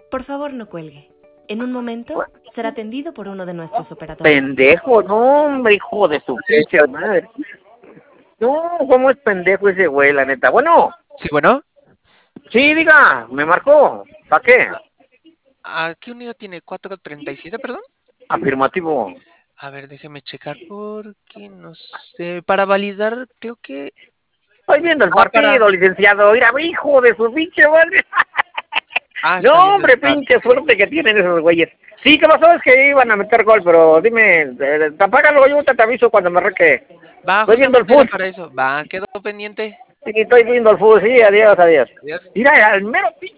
Por favor, no cuelgue. En un momento será atendido por uno de nuestros operadores. Pendejo, no, hombre, hijo de su pinche madre. No, ¿cómo es pendejo ese güey, la neta? Bueno, Sí, bueno. sí, diga, me marcó. ¿Para qué? ¿A qué unido tiene? ¿437, perdón? Afirmativo. A ver, déjeme checar porque no sé. Para validar, creo que... Estoy viendo el para... partido, licenciado. Mira, hijo de su pinche madre. está No, viendo hombre, el pinche partido. suerte que tienen esos güeyes. Sí, ¿qué pasó? Es que iban a meter gol, pero dime, apágalo, yo te aviso cuando me reque. Va, Estoy viendo el justamente era fútbol. para eso. Va, quedo pendiente. Sí, estoy viendo el fútbol, sí, adiós, adiós. Adiós. Mira, al mero pinche